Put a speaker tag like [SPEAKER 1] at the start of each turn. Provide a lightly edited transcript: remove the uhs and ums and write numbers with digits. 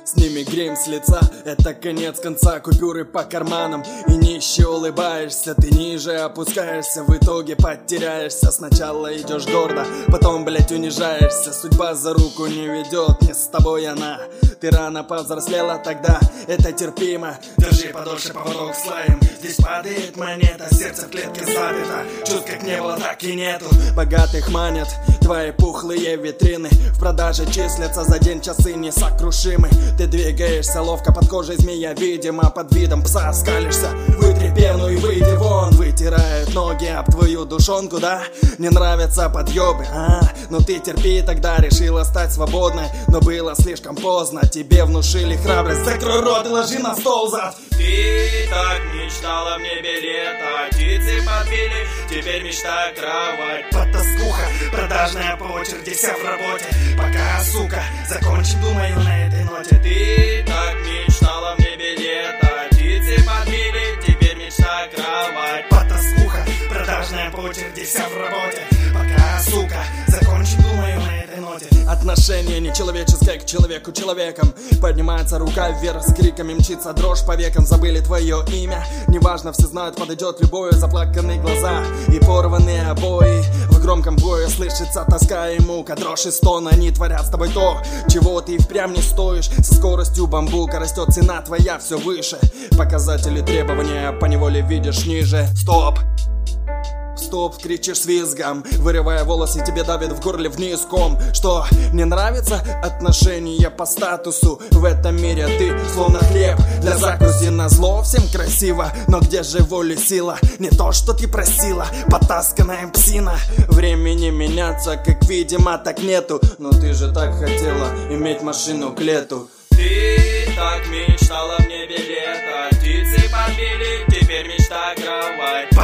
[SPEAKER 1] Сними грим с лица, это конец конца. Купюры по карманам и нище улыбаешься. Ты ниже опускаешься, в итоге потеряешься. Сначала идешь гордо, потом, блять, унижаешься. Судьба за руку не ведет, не с тобой она. Ты рано повзрослела тогда, это терпимо. Держи подольше поводок с лаем. Здесь падает монета, сердце в клетке заперто. Чувств как не было, так и нету. Богатых манят твои пухлые витрины. В продаже числятся за день часы несокрушимы. Ты двигаешься ловко, под кожей змея, видимо, под видом пса скалишься. Вытри пену и выйди вон. Вытирают ноги об твою душонку, да? Не нравятся подъебы, ну ты терпи, тогда решила стать свободной. Но было слишком поздно, тебе внушили храбрость. Закрой рот и ложи на стол зад.
[SPEAKER 2] Ты так мечтала в небе лето, птицы подбили, теперь мечта кровать.
[SPEAKER 1] Потаскуха, продажная по очереди, вся в работе. Пока, сука, закончим, думаю, на этой ноте.
[SPEAKER 2] Ты так мечтала в небе лето, птицы подбили, теперь мечта кровать.
[SPEAKER 1] Потаскуха, продажная по очереди, вся в работе. Пока, сука, закончим, думаю, на этой ноте. Отношение нечеловеческое к человеку человеком. Поднимается рука вверх с криками, мчится дрожь по векам. Забыли твое имя, неважно, все знают, подойдет любое. Заплаканные глаза и порванные обои. В громком бою слышится тоска и мука. Дрожь и стон, они творят с тобой то, чего ты впрямь не стоишь. Со скоростью бамбука растет цена твоя все выше. Показатели требования поневоле видишь ниже. Стоп! Стоп, кричишь с визгом, вырывая волосы, тебе давит в горле вниз ком. Что, не нравится отношения по статусу? В этом мире ты словно хлеб для закуси. Назло всем красиво, но где же воля и сила? Не то, что ты просила, потасканная псина. Времени меняться, как видимо, так нету. Но ты же так хотела иметь машину к лету.
[SPEAKER 2] Ты так мечтала в небе лето, птицы подбили, теперь мечта кровать.